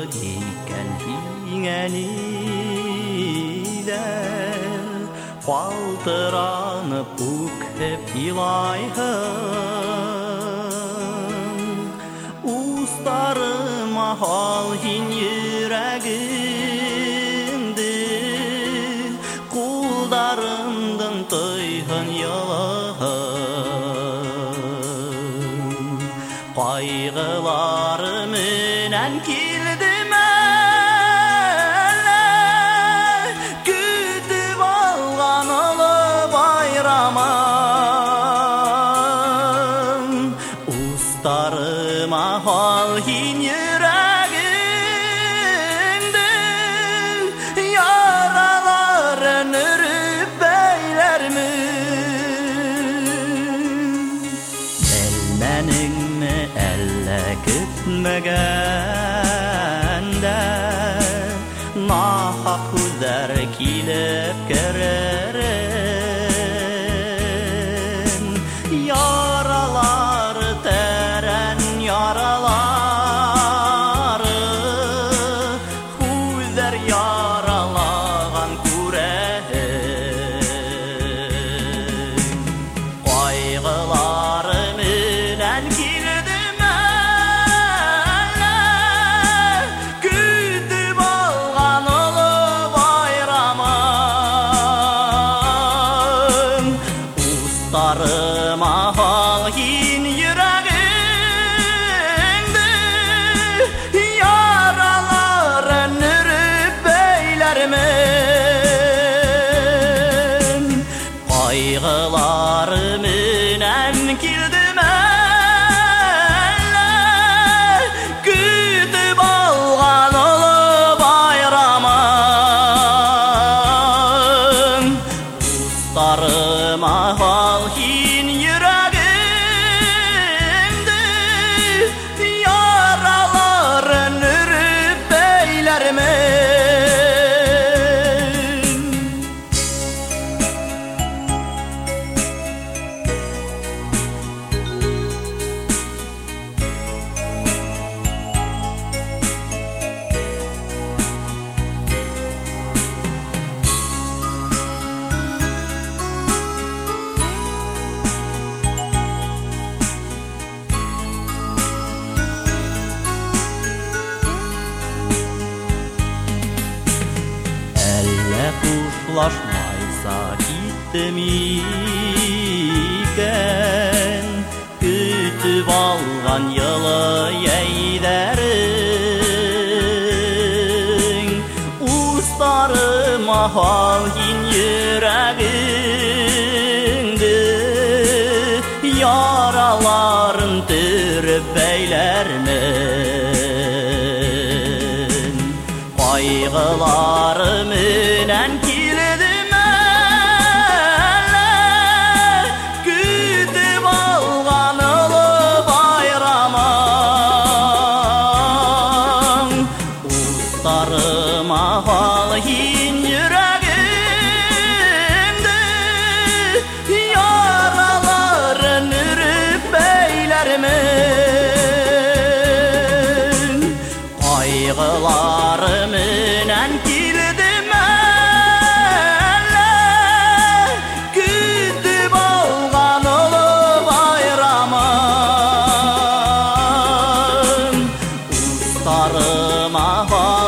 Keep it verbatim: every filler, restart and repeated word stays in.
кейкен хиңәниләр Қалтыранып үкіп илайһың Устарыма хал һин йөрәгеңде Кулдарыңдың тойһын йылыһың Кайгылары менән килдем әле Көтүп алган олы байрамың Устарыма хал һин йөрәгеңде Яраларын өрүп бәйләрмен Белмәнеңме әллә көтмәгәндә Нахак күзләр килеп керерен Яралары тәрән яралары Күзләр яралаган күрәһең Кайгылары менән килдем әле Көтүп алган олы байрамың Устарыма хал һин йөрәгеңде Яраларын өрүп бәйләрмен Кайгылары менән килдем әле Көтүп алган олы байрамың Устарыма хал һин йөрәгеңде Яраларын өрүп бәйләрмен Әллә хушлашмайса киттем икән Көтүп алган йылы йәйдәрең Устарыма хал һин йөрәгеңде Яраларын төреп бәйләрмен Кайгылары менән килдем әле Көтүп алган олы байрамың Устарыма хал һин йөрәгеңде Яраларын өрүп бәйләрмен Кайгылары менән килдем әле Көтүп алган олы байрамың Устарыма хал